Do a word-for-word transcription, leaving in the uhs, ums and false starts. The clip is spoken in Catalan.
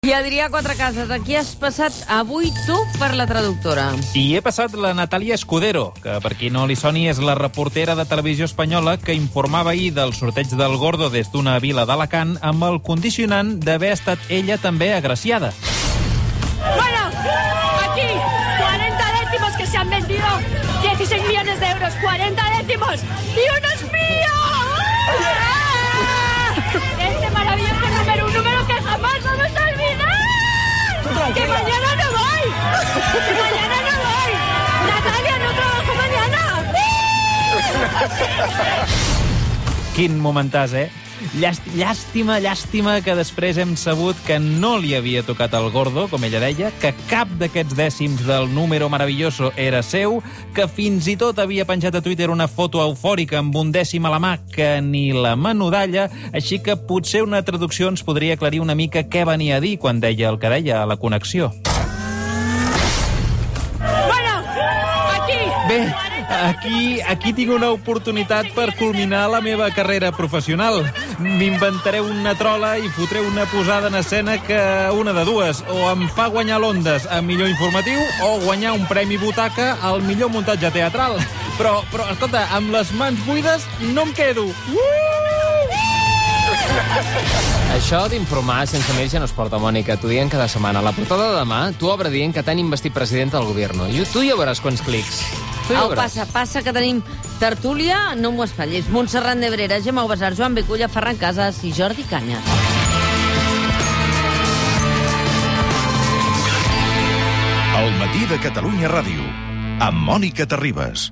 I Adrià Quatrecases, aquí has passat avui tu per la traductora. I he passat la Natàlia Escudero, que per qui no li soni és la reportera de Televisió Espanyola que informava ahir del sorteig del Gordo des d'una vila d'Alacant amb el condicionant d'haver estat ella també agraciada. Bueno, aquí, cuarenta décimos que se han vendido, dieciséis millones de euros, cuarenta décimos, y uno es mío. Este maravilloso número, un número que jamás vamos a olvidar. Que mañana no voy. Que mañana no voy. Natalia, no trabajo mañana. Quin momentàs, eh? Llàst llàstima, llàstima que després hem sabut que no li havia tocat el Gordo, com ella deia, que cap d'aquests dècims del número maravilloso era seu, que fins i tot havia penjat a Twitter una foto eufòrica amb un dècim a la mà que ni la menudalla, així que potser una traducció ens podria aclarir una mica què venia a dir quan deia el que deia a la connexió. Bueno, aquí. Bé, aquí, aquí tinc una oportunitat per culminar la meva carrera professional. M'inventaré una trola i fotré una posada en escena que una de dues. O em fa guanyar l'Ondes a millor informatiu o guanyar un premi butaca al millor muntatge teatral. Però, però escolta, amb les mans buides no em quedo. Això d'informar sense més ja no es porta, Mònica. T'ho diuen cada setmana. La portada de demà, tu obre dient que t'han investit president del govern. I tu ja veuràs quants clics. Tu ja Au, passa, passa, que tenim tertúlia, no m'ho espatllis. Montserrat Nebrera, Gemma Ubasar, Joan Beculla, Ferran Casas i Jordi Canyes. El matí de Catalunya Ràdio, amb Mònica Terribas.